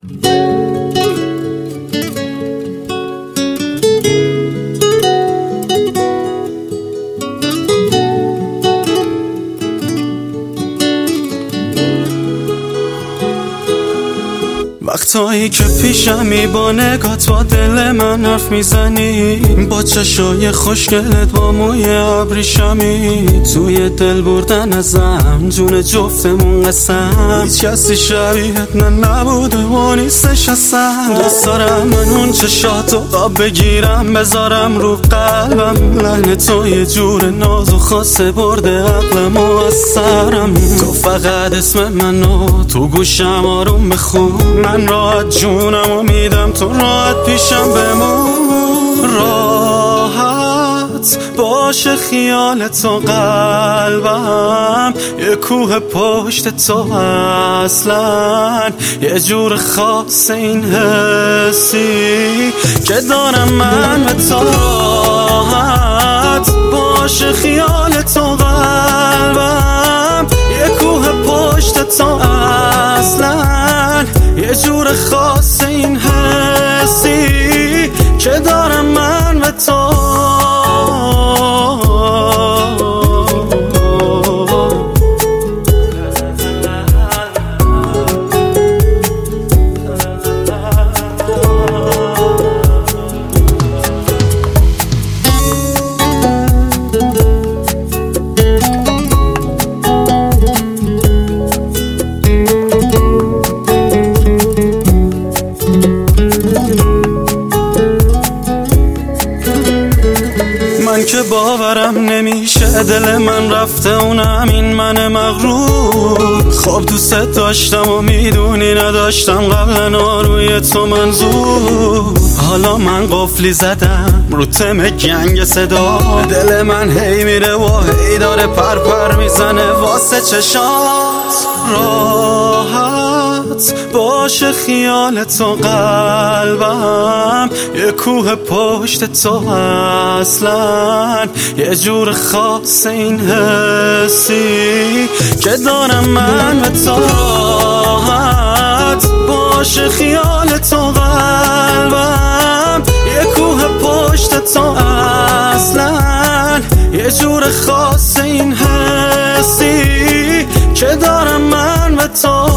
وقتایی که پیشمی با نگات با دل من حرف میزنی، با چشای خوشگلت با موی ابریشمی، توی دل بردن ازم جون جفتمون قسم. هیچ کسی شبیهت نبوده و نیستش اصلا. دوست دارم من اون چشاتو قاب بگیرم بذارم رو قلبم، لحن تو یه جور ناز و خاصه برده عقلم و از سرم. تو فقط اسم منو تو گوشم آروم بخون، من راحت جونمو میدم تو راحت پیشم بمون. راحت باشه خیال تو قلبم، یه کوه پشت تو اصلا، یه جور خاص این حسی که دارم من به تو. راحت باشه خیال تو قلبم، یه کوه پشت تو اصلا، یه جور خاص این حسی که دارم من به تو. من که باورم نمیشه دل من رفته اونم این من مغرور. خب دوست داشتم و میدونی نداشتم قبلا روی تو منظور. حالا من قفلی زدم رو تم گنگ صدا، دل من هی میره و هی داره پر میزنه واسه چشات. راحت باشه خیال تو قلبم، یه کوه پشت تو اصلا، یه جور خاص این حسی که دارم من به تو. راحت باشه خیال تو قلبم، یه کوه پشت تو اصلا، یه جور خاص این حسی که دارم من به تو.